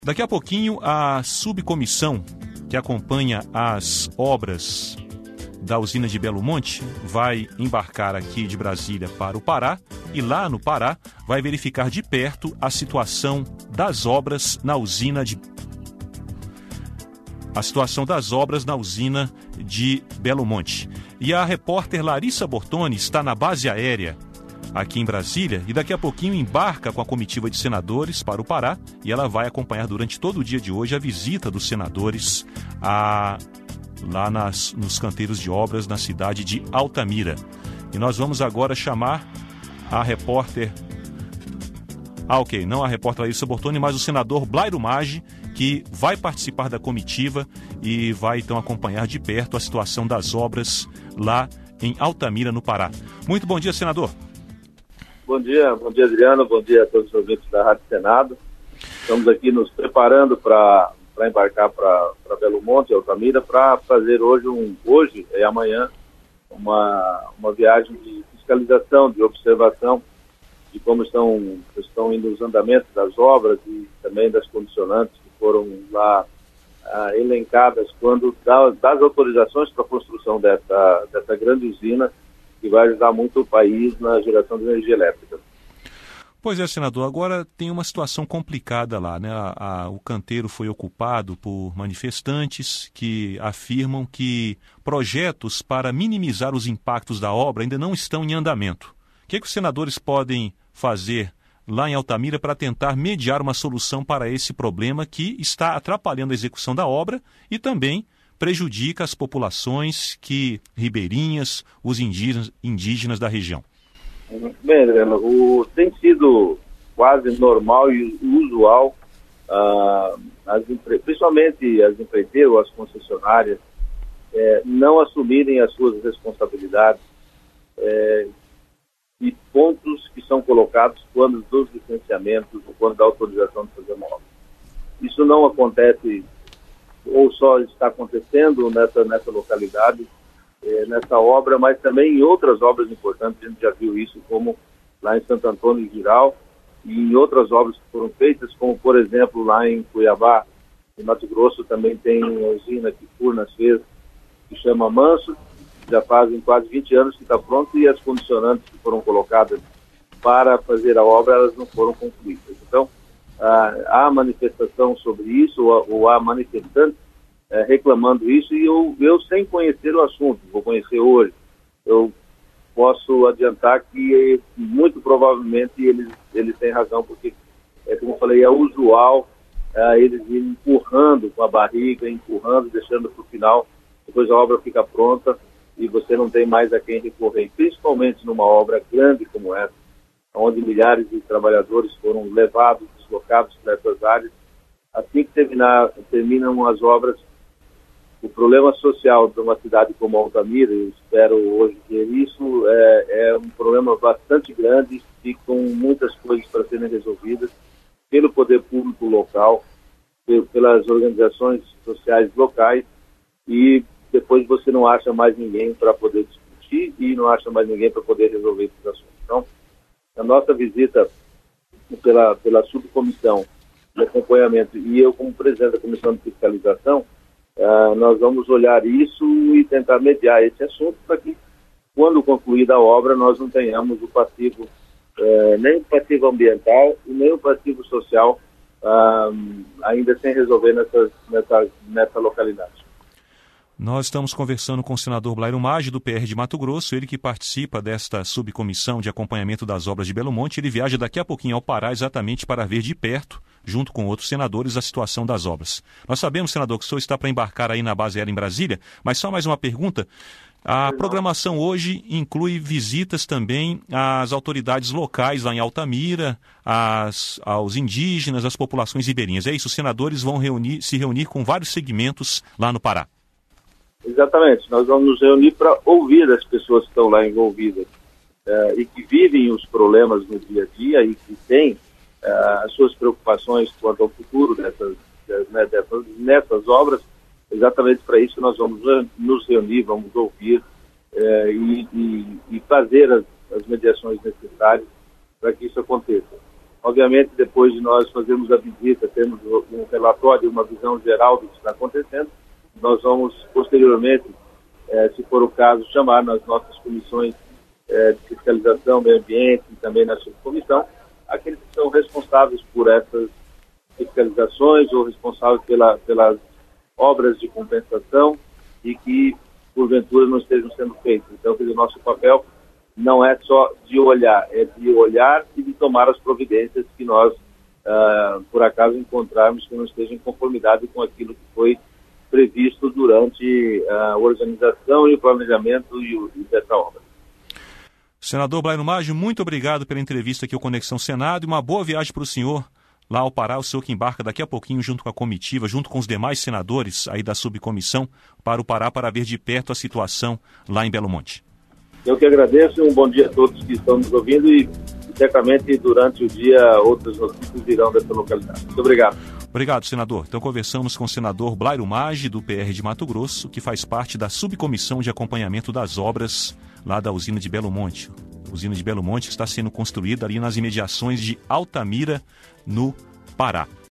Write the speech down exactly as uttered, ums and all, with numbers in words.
Daqui a pouquinho, a subcomissão que acompanha as obras da usina de Belo Monte vai embarcar aqui de Brasília para o Pará e lá no Pará vai verificar de perto a situação das obras na usina de a situação das obras na usina de Belo Monte. E a repórter Larissa Bortoni está na base aérea aqui em Brasília e daqui a pouquinho embarca com a comitiva de senadores para o Pará e ela vai acompanhar durante todo o dia de hoje a visita dos senadores a, lá nas, nos canteiros de obras na cidade de Altamira. E nós vamos agora chamar a repórter... Ah, ok, não a repórter Larissa Bortoni, mas o senador Blairo Maggi, que vai participar da comitiva e vai então acompanhar de perto a situação das obras lá em Altamira, no Pará. Muito bom dia, senador. Bom dia, bom dia, Adriano, bom dia a todos os ouvintes da Rádio Senado. Estamos aqui nos preparando para embarcar para Belo Monte, Altamira, para fazer hoje, um, hoje e amanhã uma, uma viagem de fiscalização, de observação de como estão, estão indo os andamentos das obras e também das condicionantes que foram lá ah, elencadas quando da, das autorizações para a construção dessa, dessa grande usina, que vai ajudar muito o país na geração de energia elétrica. Pois é, senador, agora tem uma situação complicada lá, né? A, a, o canteiro foi ocupado por manifestantes que afirmam que projetos para minimizar os impactos da obra ainda não estão em andamento. O que, é que os senadores podem fazer lá em Altamira para tentar mediar uma solução para esse problema que está atrapalhando a execução da obra e também prejudica as populações que ribeirinhas, os indígenas, indígenas da região? Bem, Adriano, o, tem sido quase normal e usual, ah, as, principalmente as empreiteiras ou as concessionárias, é, não assumirem as suas responsabilidades é, e pontos que são colocados quando dos licenciamentos ou quando da autorização de fazer uma obra. Isso não acontece ou só está acontecendo nessa, nessa localidade, eh, nessa obra, mas também em outras obras importantes. A gente já viu isso, como lá em Santo Antônio de Giral, e em outras obras que foram feitas, como, por exemplo, lá em Cuiabá, em Mato Grosso, também tem uma usina que Furnas fez, que chama Manso, já fazem quase vinte anos que está pronto, e as condicionantes que foram colocadas para fazer a obra, elas não foram concluídas. Então, há manifestação sobre isso, ou, ou há manifestantes é, reclamando isso, e eu, eu, sem conhecer o assunto, vou conhecer hoje, eu posso adiantar que muito provavelmente eles, eles têm razão, porque, é, como eu falei, é usual é, eles irem empurrando com a barriga, empurrando, deixando para o final, depois a obra fica pronta e você não tem mais a quem recorrer, principalmente numa obra grande como essa, onde milhares de trabalhadores foram levados, deslocados para essas áreas. Assim que terminar, terminam as obras, o problema social de uma cidade como Altamira, eu espero hoje ver isso, é, é um problema bastante grande e com muitas coisas para serem resolvidas pelo poder público local, pelas organizações sociais locais, e depois você não acha mais ninguém para poder discutir e não acha mais ninguém para poder resolver esses assuntos. Então, a nossa visita pela, pela subcomissão de acompanhamento e eu como presidente da comissão de fiscalização, uh, nós vamos olhar isso e tentar mediar esse assunto para que, quando concluída a obra, nós não tenhamos o passivo, uh, nem o passivo ambiental e nem o passivo social uh, ainda sem resolver nessa, nessa, nessa localidade. Nós estamos conversando com o senador Blairo Maggi, do P R de Mato Grosso, ele que participa desta subcomissão de acompanhamento das obras de Belo Monte. Ele viaja daqui a pouquinho ao Pará exatamente para ver de perto, junto com outros senadores, a situação das obras. Nós sabemos, senador, que o senhor está para embarcar aí na base aérea em Brasília, mas só mais uma pergunta. A programação hoje inclui visitas também às autoridades locais lá em Altamira, às, aos indígenas, às populações ribeirinhas. É isso, os senadores vão reunir, se reunir com vários segmentos lá no Pará. Exatamente, nós vamos nos reunir para ouvir as pessoas que estão lá envolvidas uh, e que vivem os problemas no dia a dia e que têm uh, as suas preocupações quanto ao futuro dessas, né, dessas, nessas obras. Exatamente para isso que nós vamos nos reunir, vamos ouvir uh, e, e, e fazer as, as mediações necessárias para que isso aconteça. Obviamente, depois de nós fazermos a visita, temos um relatório, uma visão geral do que está acontecendo, nós vamos, posteriormente, eh, se for o caso, chamar nas nossas comissões eh, de fiscalização, meio ambiente e também na subcomissão, aqueles que são responsáveis por essas fiscalizações ou responsáveis pela, pelas obras de compensação e que, porventura, não estejam sendo feitas. Então, o nosso papel não é só de olhar, é de olhar e de tomar as providências que nós, uh, por acaso, encontrarmos que não estejam em conformidade com aquilo que foi previsto durante a organização e o planejamento e o, e dessa obra. Senador Blairo Maggi, muito obrigado pela entrevista aqui ao Conexão Senado e uma boa viagem para o senhor lá ao Pará, o senhor que embarca daqui a pouquinho junto com a comitiva, junto com os demais senadores aí da subcomissão para o Pará para ver de perto a situação lá em Belo Monte. Eu que agradeço e um bom dia a todos que estão nos ouvindo e, certamente, durante o dia, outras notícias virão dessa localidade. Muito obrigado. Obrigado, senador. Então, conversamos com o senador Blairo Maggi, do P R de Mato Grosso, que faz parte da subcomissão de acompanhamento das obras lá da usina de Belo Monte. Usina de Belo Monte que está sendo construída ali nas imediações de Altamira, no Pará.